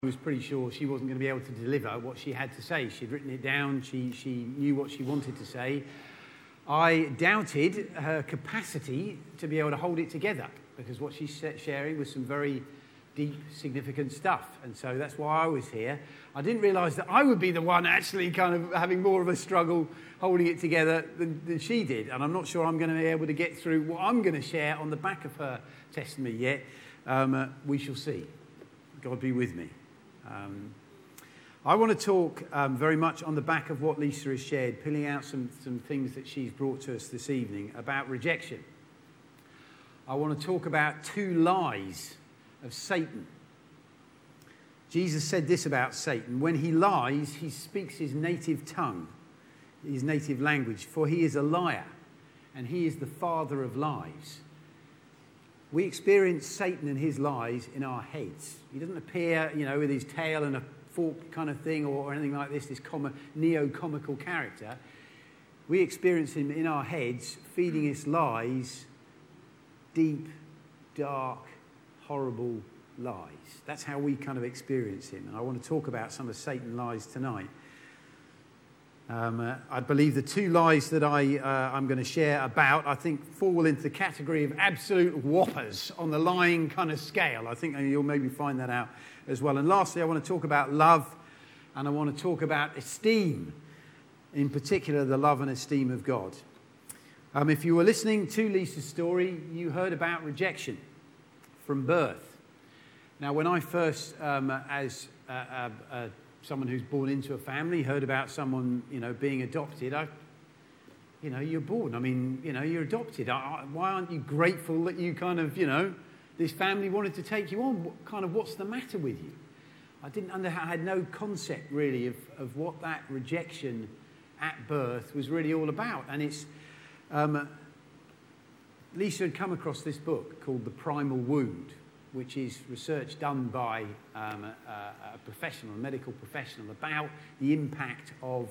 was pretty sure she wasn't going to be able to deliver what she had to say. She'd written it down. She knew what she wanted to say. I doubted her capacity to be able to hold it together, because what she's sharing was some very deep, significant stuff. And so that's why I was here. I didn't realise that I would be the one actually kind of having more of a struggle holding it together than she did. And I'm not sure I'm going to be able to get through what I'm going to share on the back of her testimony yet. We shall see. God be with me. I want to talk very much on the back of what Lisa has shared, pulling out some things that she's brought to us this evening about rejection. I want to talk about two lies of Satan. Jesus said this about Satan: when he lies, he speaks his native tongue, his native language, for he is a liar, and he is the father of lies. We experience Satan and his lies in our heads. He doesn't appear, with his tail and a fork kind of thing or anything like this neo-comical character. We experience him in our heads, feeding us lies, deep, dark, horrible lies. That's how we kind of experience him. And I want to talk about some of Satan's lies tonight. I believe the two lies that I'm going to share about, I think, fall into the category of absolute whoppers on the lying kind of scale. I think you'll maybe find that out as well. And lastly, I want to talk about love, and I want to talk about esteem, in particular the love and esteem of God. If you were listening to Lisa's story, you heard about rejection from birth. Now, when I first, as someone who's born into a family, heard about someone, being adopted, you're born. I mean, you're adopted. Why aren't you grateful that you kind of, this family wanted to take you on? What's the matter with you? I had no concept really of what that rejection at birth was really all about. And it's, Lisa had come across this book called The Primal Wound, which is research done by a professional, a medical professional, about the impact of,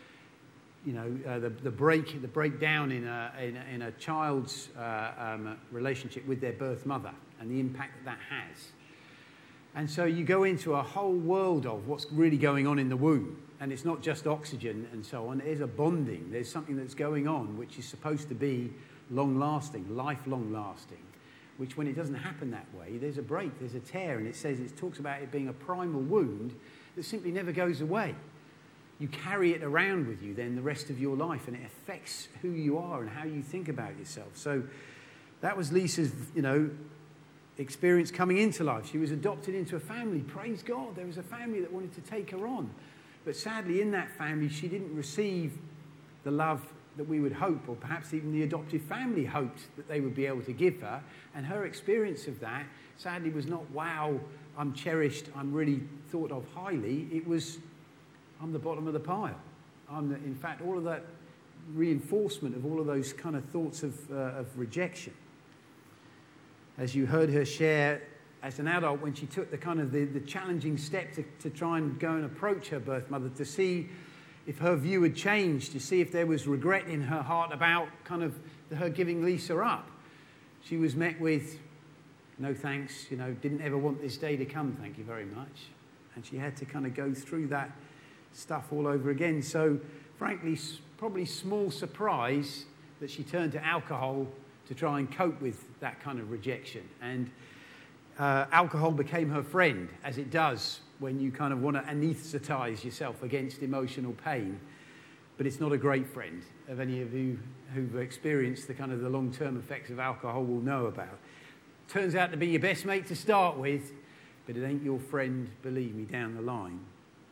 the breakdown in a child's relationship with their birth mother, and the impact that has. And so you go into a whole world of what's really going on in the womb, and it's not just oxygen and so on. There's a bonding. There's something that's going on which is supposed to be long-lasting, lifelong lasting, which when it doesn't happen that way, there's a break, there's a tear, and it talks about it being a primal wound that simply never goes away. You carry it around with you then the rest of your life, and it affects who you are and how you think about yourself. So that was Lisa's, experience coming into life. She was adopted into a family. Praise God, there was a family that wanted to take her on. But sadly, in that family, she didn't receive the love that we would hope, or perhaps even the adoptive family hoped that they would be able to give her. And her experience of that, sadly, was not, wow, I'm cherished, I'm really thought of highly. It was, I'm the bottom of the pile. In fact, all of that reinforcement of all of those kind of thoughts of rejection. As you heard her share as an adult, when she took the challenging step to try and go and approach her birth mother, to see if her view had changed, to see if there was regret in her heart about kind of her giving Lisa up. She was met with, no thanks, didn't ever want this day to come, thank you very much. And she had to kind of go through that stuff all over again. So, frankly, probably small surprise that she turned to alcohol to try and cope with that kind of rejection. And alcohol became her friend, as it does when you kind of want to anaesthetize yourself against emotional pain. But it's not a great friend. Of any of you who've experienced the long-term effects of alcohol will know about. Turns out to be your best mate to start with, but it ain't your friend, believe me, down the line.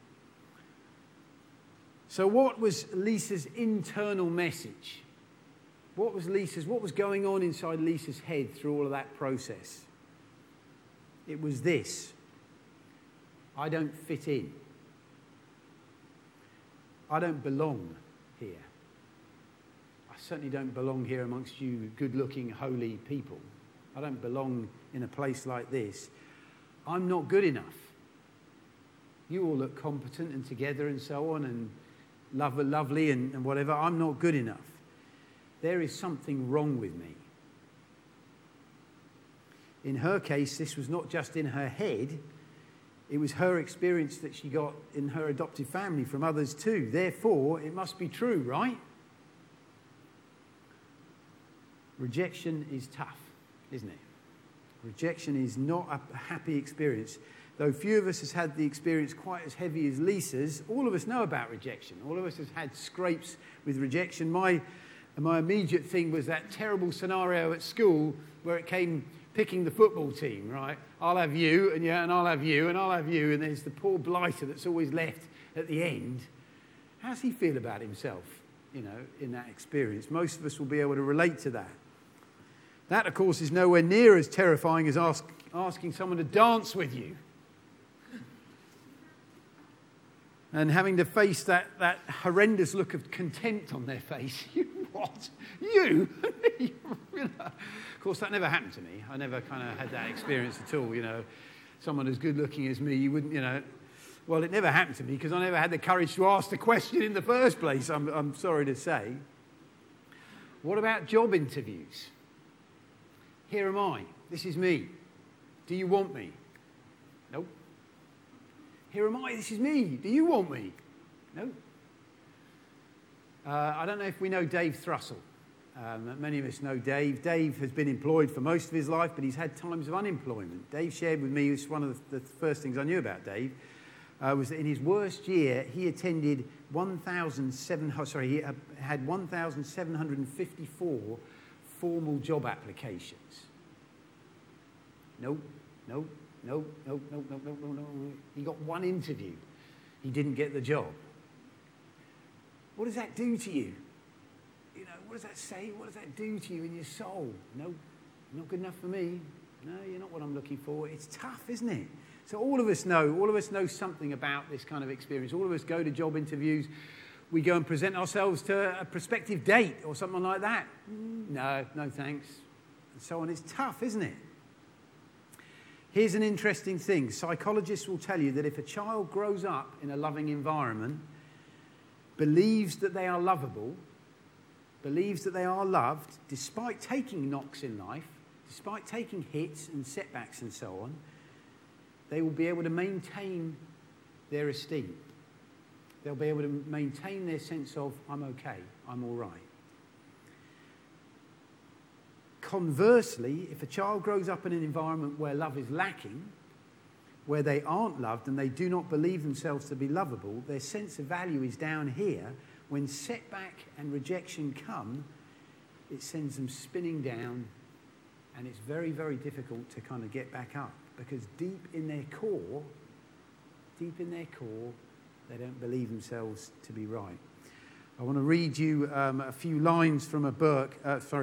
So what was Lisa's internal message? What was going on inside Lisa's head through all of that process? It was this: I don't fit in. I don't belong here. I certainly don't belong here amongst you good-looking, holy people. I don't belong in a place like this. I'm not good enough. You all look competent and together and so on, and lovely and whatever. I'm not good enough. There is something wrong with me. In her case, this was not just in her head, It was her experience that she got in her adopted family from others too. Therefore, it must be true, right? Rejection is tough, isn't it? Rejection is not a happy experience. Though few of us has had the experience quite as heavy as Lisa's, all of us know about rejection. All of us has had scrapes with rejection. My immediate thing was that terrible scenario at school where it came picking the football team, right? I'll have you, and I'll have you, and I'll have you, and there's the poor blighter that's always left at the end. How does he feel about himself, in that experience? Most of us will be able to relate to that. That, of course, is nowhere near as terrifying as asking someone to dance with you. And having to face that horrendous look of contempt on their face. You what? You? Of course, that never happened to me. I never kind of had that experience at all, Someone as good looking as me, you wouldn't, Well, it never happened to me because I never had the courage to ask the question in the first place, I'm sorry to say. What about job interviews? Here am I. This is me. Do you want me? Nope. Here am I. This is me. Do you want me? No. I don't know if we know Dave Thrussell. Many of us know Dave. Dave has been employed for most of his life, but he's had times of unemployment. Dave shared with me, it's one of the first things I knew about Dave, was that in his worst year, he had 1,754 formal job applications. No. He got one interview. He didn't get the job. What does that do to you? What does that say? What does that do to you in your soul? No, not good enough for me. No, you're not what I'm looking for. It's tough, isn't it? So all of us know something about this kind of experience. All of us go to job interviews. We go and present ourselves to a prospective date or something like that. No thanks. And so on. It's tough, isn't it? Here's an interesting thing. Psychologists will tell you that if a child grows up in a loving environment, believes that they are lovable, believes that they are loved, despite taking knocks in life, despite taking hits and setbacks and so on, they will be able to maintain their esteem. They'll be able to maintain their sense of, I'm okay, I'm all right. Conversely, if a child grows up in an environment where love is lacking, where they aren't loved and they do not believe themselves to be lovable, their sense of value is down here. When setback and rejection come, it sends them spinning down, and it's very, very difficult to kind of get back up, because deep in their core, they don't believe themselves to be right. I want to read you a few lines from a book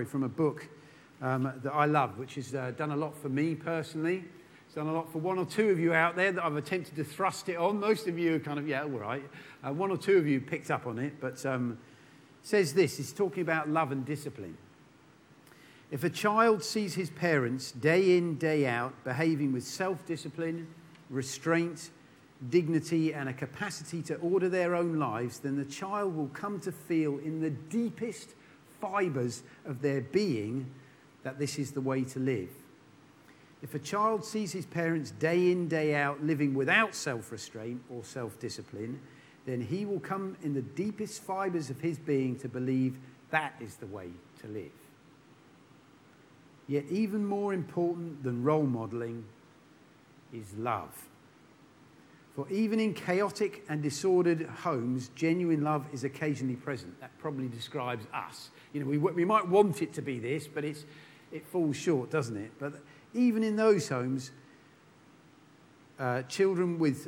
that I love, which has done a lot for me personally. It's done a lot for one or two of you out there that I've attempted to thrust it on. Most of you are kind of, all right. One or two of you picked up on it, but says this. It's talking about love and discipline. If a child sees his parents day in, day out, behaving with self-discipline, restraint, dignity, and a capacity to order their own lives, then the child will come to feel in the deepest fibres of their being that this is the way to live. If a child sees his parents day in, day out living without self-restraint or self-discipline, then he will come in the deepest fibres of his being to believe that is the way to live. Yet even more important than role modelling is love. For even in chaotic and disordered homes, genuine love is occasionally present. That probably describes us. We might want it to be this, but it falls short, doesn't it? But even in those homes, children with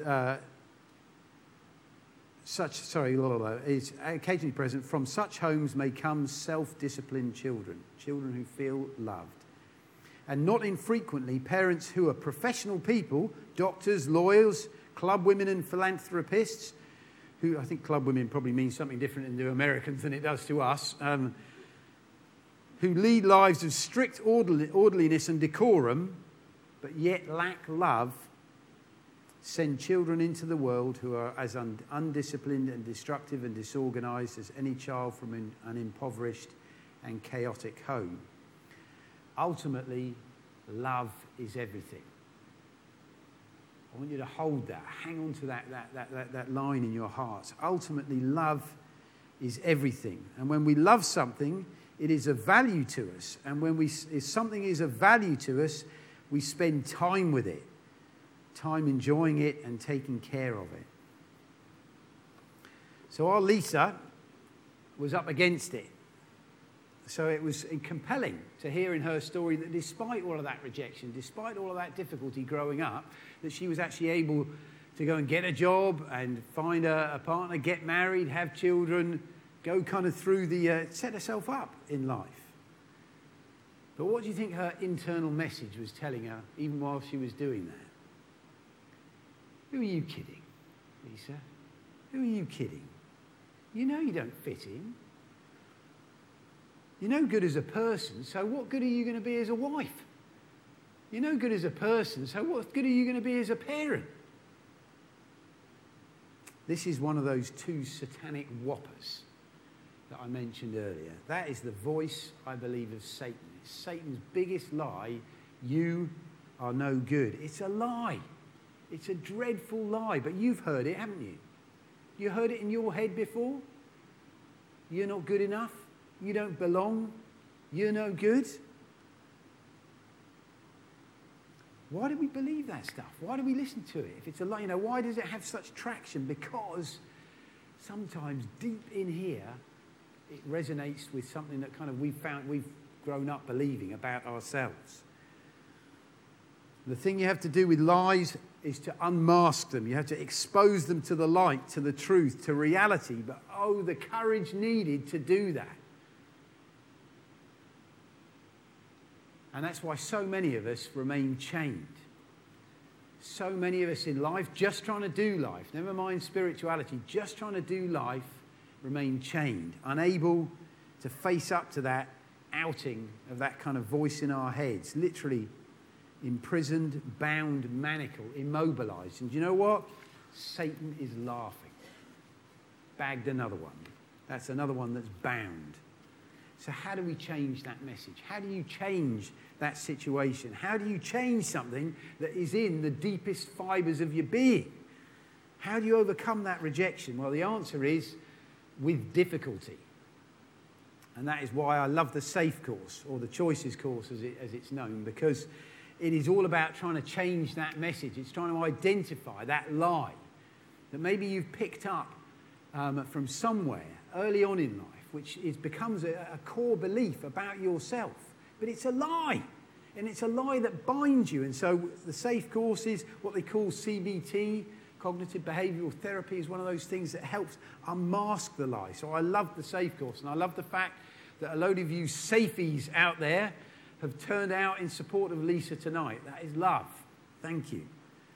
is occasionally present. From such homes may come self-disciplined children who feel loved. And not infrequently, parents who are professional people, doctors, lawyers, club women and philanthropists, who I think club women probably means something different to Americans than it does to us, who lead lives of strict orderliness and decorum, but yet lack love, send children into the world who are as undisciplined and destructive and disorganized as any child from an impoverished and chaotic home. Ultimately, love is everything. I want you to hold that. Hang on to that line in your hearts. Ultimately, love is everything. And when we love something, it is of value to us. And if something is of value to us, we spend time with it. Time enjoying it and taking care of it. So our Lisa was up against it. So it was compelling to hear in her story that despite all of that rejection, despite all of that difficulty growing up, that she was actually able to go and get a job and find a partner, get married, have children, go kind of through set herself up in life. But what do you think her internal message was telling her, even while she was doing that? Who are you kidding, Lisa? Who are you kidding? You know you don't fit in. You're no good as a person, so what good are you going to be as a wife? You're no good as a person, so what good are you going to be as a parent? This is one of those two satanic whoppers that I mentioned earlier. That is the voice, I believe, of Satan. It's Satan's biggest lie: you are no good. It's a lie. It's a dreadful lie, but you've heard it, haven't you? You heard it in your head before? You're not good enough. You don't belong. You're no good. Why do we believe that stuff? Why do we listen to it? If it's a lie, why does it have such traction? Because sometimes deep in here, it resonates with something that kind of we've grown up believing about ourselves. The thing you have to do with lies is to unmask them. You have to expose them to the light, to the truth, to reality. But oh, the courage needed to do that. And that's why so many of us remain chained. So many of us in life, just trying to do life, never mind spirituality, just trying to do life, remain chained, unable to face up to that outing of that kind of voice in our heads, literally imprisoned, bound, manacled, immobilized. And do you know what? Satan is laughing. Bagged another one. That's another one that's bound. So how do we change that message? How do you change that situation? How do you change something that is in the deepest fibers of your being? How do you overcome that rejection? Well, the answer is with difficulty. And that is why I love the SAFE course, or the Choices course as it's known, because it is all about trying to change that message. It's trying to identify that lie that maybe you've picked up from somewhere early on in life, which becomes a core belief about yourself. But it's a lie, and it's a lie that binds you. And so the SAFE course is what they call CBT, cognitive behavioural therapy, is one of those things that helps unmask the lie. So I love the SAFE course, and I love the fact that a load of you Safies out there have turned out in support of Lisa tonight. That is love. Thank you.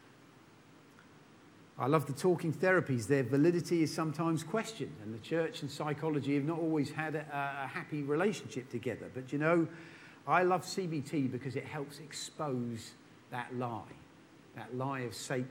I love the talking therapies. Their validity is sometimes questioned, and the church and psychology have not always had a happy relationship together. But I love CBT because it helps expose that lie of Satan.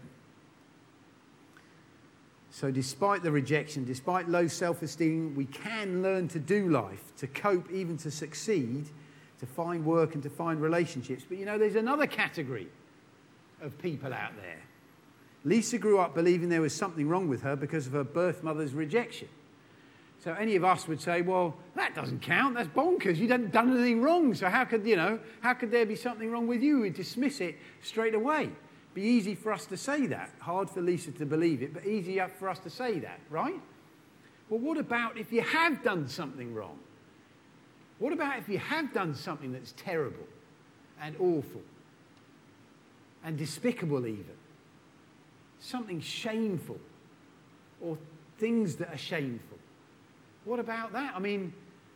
So despite the rejection, despite low self-esteem, we can learn to do life, to cope, even to succeed, to find work and to find relationships. But there's another category of people out there. Lisa grew up believing there was something wrong with her because of her birth mother's rejection. So any of us would say, well, that doesn't count. That's bonkers. You haven't done anything wrong. So how could there be something wrong with you? We'd dismiss it straight away. Be easy for us to say that. Hard for Lisa to believe it, but easy for us to say that, right? Well, what about if you have done something wrong? What about if you have done something that's terrible and awful and despicable even? Something shameful, or things that are shameful. What about that? I mean,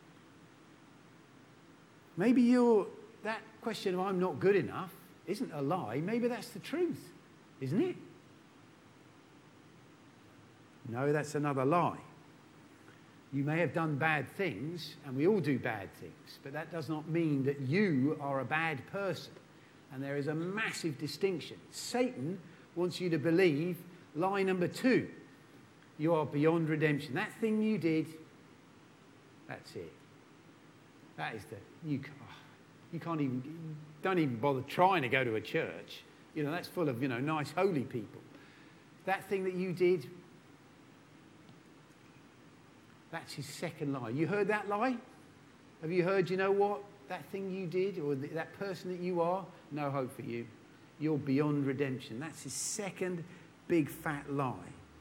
maybe that question of I'm not good enough isn't a lie. Maybe that's the truth, isn't it? No, that's another lie. You may have done bad things, and we all do bad things, but that does not mean that you are a bad person. And there is a massive distinction. Satan wants you to believe lie number 2. You are beyond redemption. That thing you did, that's it. That is you can't even, don't even bother trying to go to a church You know, that's full of, nice, holy people. That thing that you did, that's his second lie. You heard that lie? Have you heard, you know what? That thing you did, or that person that you are, no hope for you. You're beyond redemption. That's his second big fat lie.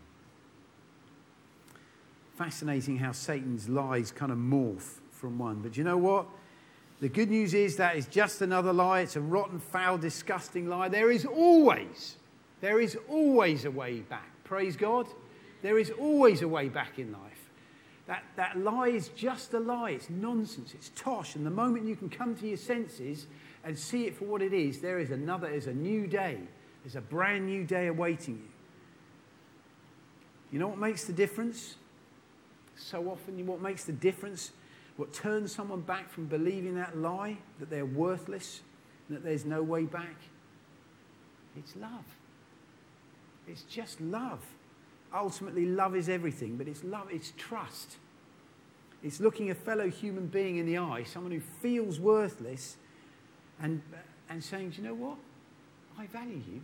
Fascinating how Satan's lies kind of morph from one. But you know what? The good news is that is just another lie. It's a rotten, foul, disgusting lie. There is always a way back. Praise God. There is always a way back in life. That lie is just a lie. It's nonsense. It's tosh. And the moment you can come to your senses and see it for what it is, there's a new day. There's a brand new day awaiting you. You know what makes the difference? So often, what makes the difference, what turns someone back from believing that lie, that they're worthless, and that there's no way back? It's love. It's just love. Ultimately, love is everything, but it's love, it's trust. It's looking a fellow human being in the eye, someone who feels worthless, and saying, do you know what? I value you.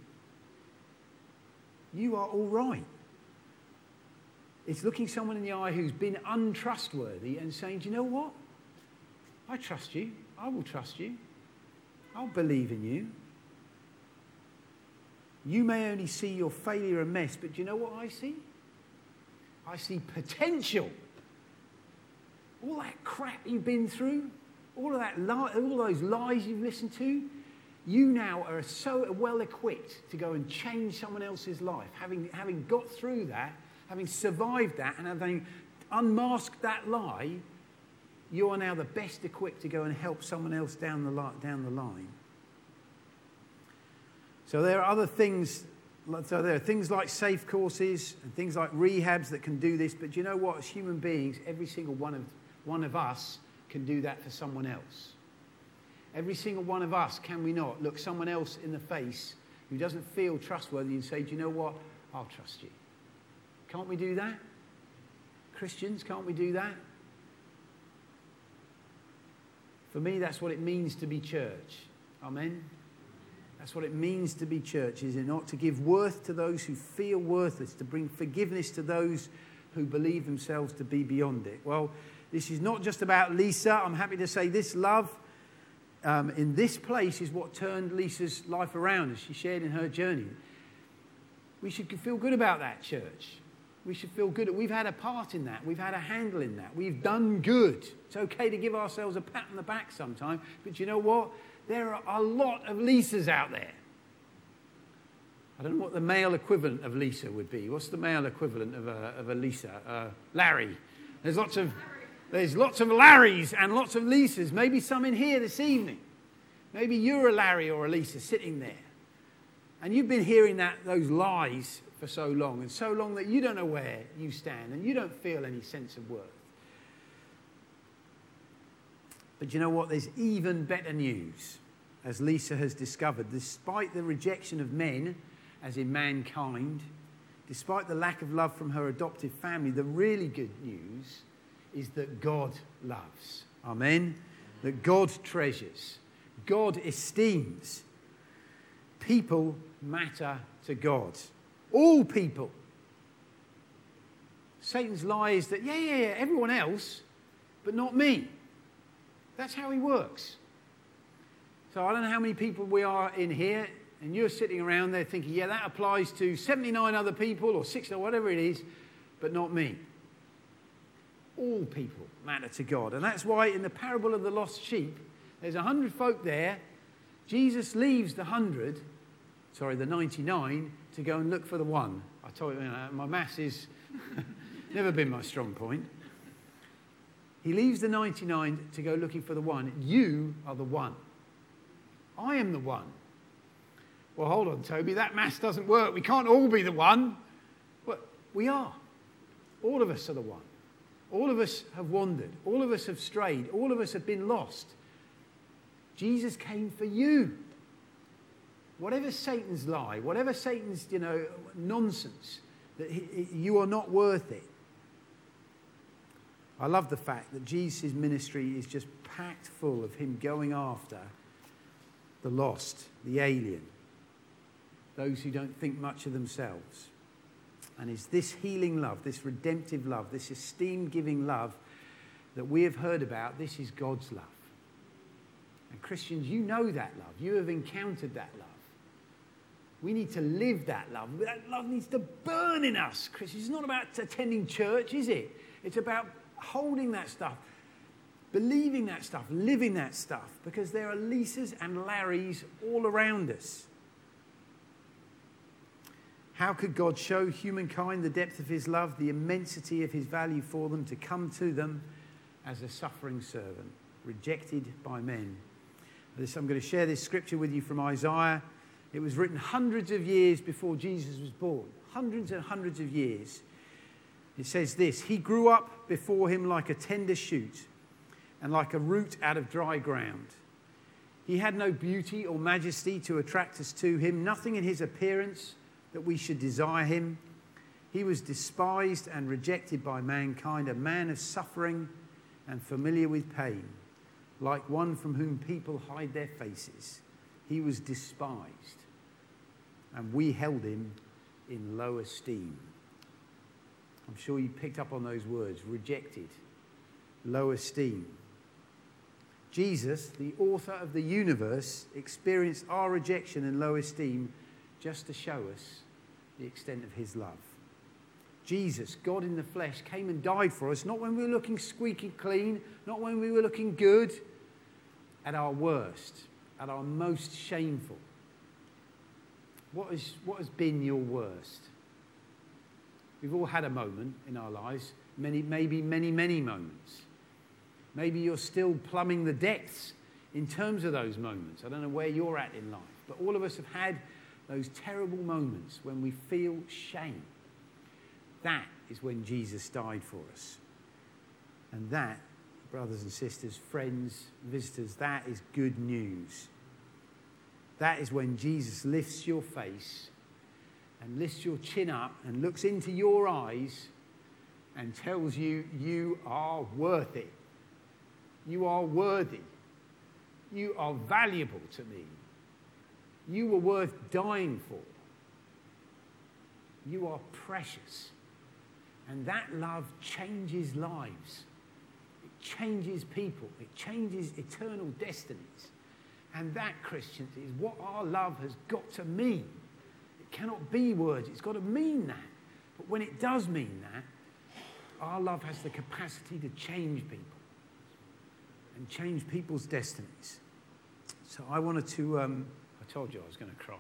You are all right. It's looking someone in the eye who's been untrustworthy and saying, do you know what? I trust you. I will trust you. I'll believe in you. You may only see your failure and mess, but do you know what I see? I see potential. All that crap you've been through, all those lies you've listened to, you now are so well equipped to go and change someone else's life. Having got through that, having survived that, and having unmasked that lie, you are now the best equipped to go and help someone else down the line. So there are other things. So there are things like safe courses and things like rehabs that can do this. But you know what? As human beings, every single one of us can do that for someone else. Every single one of us, can we not, look someone else in the face who doesn't feel trustworthy and say, do you know what? I'll trust you. Can't we do that? Christians, can't we do that? For me, that's what it means to be church. Amen? That's what it means to be church, is it not? To give worth to those who feel worthless, to bring forgiveness to those who believe themselves to be beyond it. Well, this is not just about Lisa. I'm happy to say this love in this place is what turned Lisa's life around, as she shared in her journey. We should feel good about that, church. We should feel good. We've had a part in that. We've had a handle in that. We've done good. It's okay to give ourselves a pat on the back sometime. But you know what? There are a lot of Lisas out there. I don't know what the male equivalent of Lisa would be. What's the male equivalent of a Lisa? Larry. There's lots of Larrys and lots of Lisas. Maybe some in here this evening. Maybe you're a Larry or a Lisa sitting there. And you've been hearing those lies for so long, and so long that you don't know where you stand and you don't feel any sense of worth. But you know what? There's even better news, as Lisa has discovered. Despite the rejection of men, as in mankind, despite the lack of love from her adoptive family, the really good news is that God loves. Amen? That God treasures. God esteems. People matter to God. All people. Satan's lie is that, yeah, everyone else, but not me. That's how he works. So I don't know how many people we are in here, and you're sitting around there thinking, yeah, that applies to 79 other people or 60 or whatever it is, but not me. All people matter to God. And that's why in the parable of the lost sheep, there's 100 folk there. Jesus leaves the 99, to go and look for the one. I told you, my maths is never been my strong point. He leaves the 99 to go looking for the one. You are the one. I am the one. Well, hold on, Toby, that maths doesn't work. We can't all be the one. Well, we are. All of us are the one. All of us have wandered. All of us have strayed. All of us have been lost. Jesus came for you. Whatever Satan's lie, whatever Satan's, nonsense, that you are not worth it. I love the fact that Jesus' ministry is just packed full of him going after the lost, the alien. those who don't think much of themselves. And it's this healing love, this redemptive love, this esteem-giving love that we have heard about. This is God's love. And Christians, you know that love. You have encountered that love. We need to live that love. That love needs to burn in us. Christians, it's not about attending church, is it? It's about holding that stuff, believing that stuff, living that stuff, because there are Lisas and Larrys all around us. How could God show humankind the depth of his love, the immensity of his value for them, to come to them as a suffering servant, rejected by men? I'm going to share this scripture with you from Isaiah. It was written hundreds of years before Jesus was born. Hundreds and hundreds of years. It says this: he grew up before him like a tender shoot and like a root out of dry ground. He had no beauty or majesty to attract us to him, nothing in his appearance that we should desire him. He was despised and rejected by mankind, a man of suffering and familiar with pain, like one from whom people hide their faces. He was despised, and we held him in low esteem. I'm sure you picked up on those words: rejected, low esteem. Jesus, the author of the universe, experienced our rejection and low esteem just to show us the extent of his love. Jesus, God in the flesh, came and died for us, not when we were looking squeaky clean, not when we were looking good, at our worst, at our most shameful. What has been your worst? We've all had a moment in our lives, many moments. Maybe you're still plumbing the depths in terms of those moments. I don't know where you're at in life, but all of us have had those terrible moments when we feel shame. That is when Jesus died for us. And that, brothers and sisters, friends, visitors, that is good news. That is when Jesus lifts your face and lifts your chin up and looks into your eyes and tells you, you are worth it. You are worthy. You are valuable to me. You were worth dying for. You are precious. And that love changes lives. It changes people. It changes eternal destinies. And that, Christians, is what our love has got to mean. It cannot be words. It's got to mean that. But when it does mean that, our love has the capacity to change people and change people's destinies. So I wanted to... I told you I was going to cry.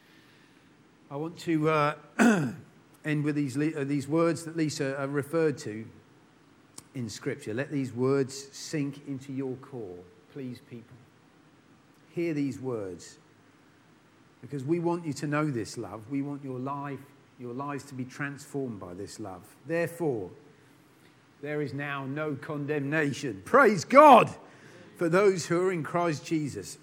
I want to end with these words that Lisa referred to in Scripture. Let these words sink into your core, please, people. Hear these words, because we want you to know this love. We want your lives to be transformed by this love. Therefore, there is now no condemnation. Praise God for those who are in Christ Jesus.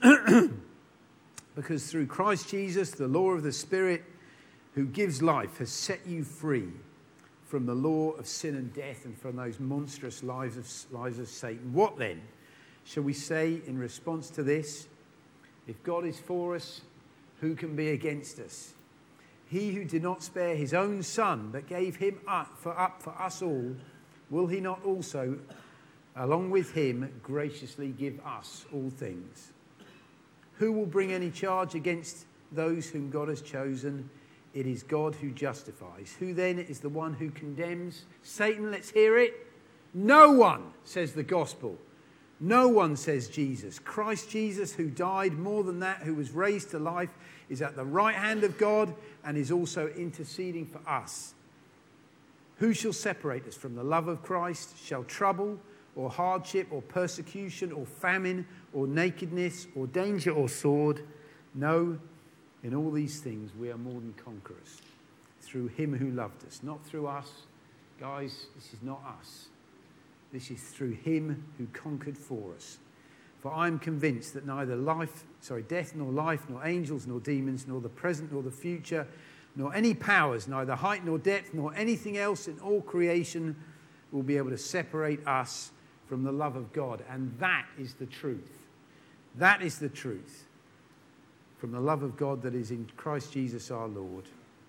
Because through Christ Jesus, the law of the Spirit who gives life has set you free from the law of sin and death and from those monstrous lies of Satan. What then shall we say in response to this? If God is for us, who can be against us? He who did not spare his own son, but gave him up for us all, will he not also, along with him, graciously give us all things? Who will bring any charge against those whom God has chosen? It is God who justifies. Who then is the one who condemns? Satan, let's hear it. No one, says the gospel. No one, says Jesus. Christ Jesus, who died, more than that, who was raised to life, is at the right hand of God and is also interceding for us. Who shall separate us from the love of Christ? Shall trouble or hardship or persecution or famine or nakedness or danger or sword? No, in all these things we are more than conquerors through him who loved us. Not through us. Guys, this is not us. This is through him who conquered for us. For I am convinced that neither death nor life, nor angels nor demons, nor the present nor the future, nor any powers, neither height nor depth, nor anything else in all creation will be able to separate us from the love of God. And that is the truth. That is the truth. from the love of God that is in Christ Jesus our Lord.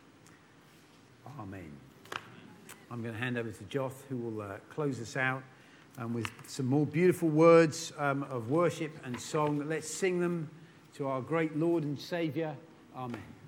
Amen. I'm going to hand over to Joth, who will close us out with some more beautiful words of worship and song. Let's sing them to our great Lord and Saviour. Amen.